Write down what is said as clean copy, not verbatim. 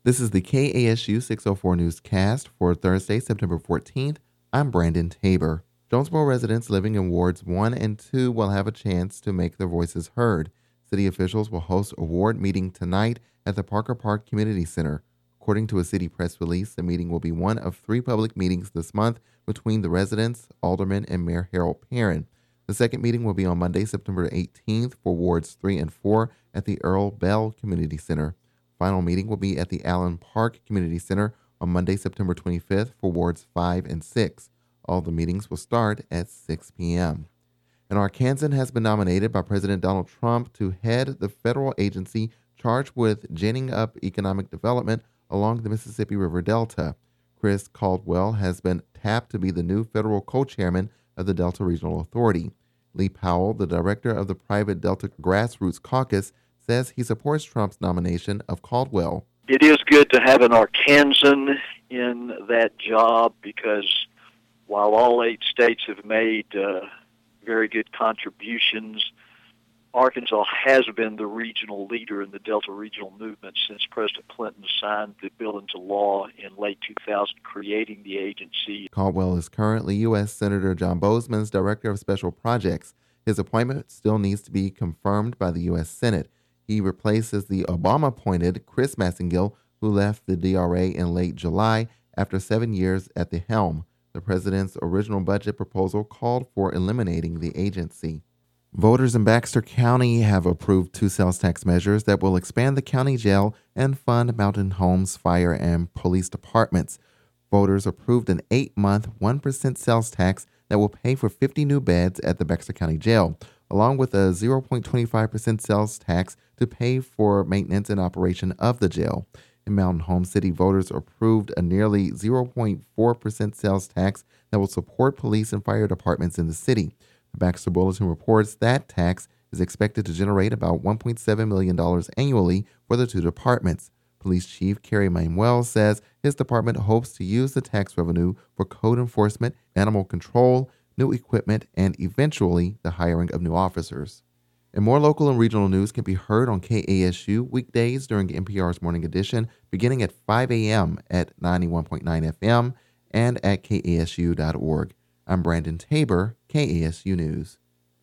This is the KASU 604 newscast for Thursday, September 14th. I'm Brandon Tabor. Jonesboro residents living in Wards 1 and 2 will have a chance to make their voices heard. City officials will host a ward meeting tonight at the Parker Park Community Center. According to a city press release, the meeting will be one of 3 public meetings this month between the residents, aldermen, and Mayor Harold Perrin. The second meeting will be on Monday, September 18th for Wards 3 and 4 at the Earl Bell Community Center. Final meeting will be at the Allen Park Community Center on Monday, September 25th for Wards 5 and 6. All the meetings will start at 6 p.m. An Arkansan has been nominated by President Donald Trump to head the federal agency charged with ginning up economic development along the Mississippi River Delta. Chris Caldwell has been tapped to be the new federal co-chairman of the Delta Regional Authority. Lee Powell, the director of the private Delta Grassroots Caucus, says he supports Trump's nomination of Caldwell. It is good to have an Arkansan in that job because while all 8 states have made very good contributions, Arkansas has been the regional leader in the Delta regional movement since President Clinton signed the bill into law in late 2000, creating the agency. Caldwell is currently U.S. Senator John Boozman's Director of Special Projects. His appointment still needs to be confirmed by the U.S. Senate. He replaces the Obama-appointed Chris Massengill, who left the DRA in late July after 7 years at the helm. The president's original budget proposal called for eliminating the agency. Voters in Baxter County have approved 2 sales tax measures that will expand the county jail and fund Mountain Homes Fire and Police departments. Voters approved an 8-month 1% sales tax that will pay for 50 new beds at the Baxter County Jail, along with a 0.25% sales tax to pay for maintenance and operation of the jail. In Mountain Home City, voters approved a nearly 0.4% sales tax that will support police and fire departments in the city. The Baxter Bulletin reports that tax is expected to generate about $1.7 million annually for the 2 departments. Police Chief Kerry Manuel says his department hopes to use the tax revenue for code enforcement, animal control, new equipment, and eventually the hiring of new officers. And more local and regional news can be heard on KASU weekdays during NPR's Morning Edition, beginning at 5 a.m. at 91.9 FM and at kasu.org. I'm Brandon Tabor, KASU News.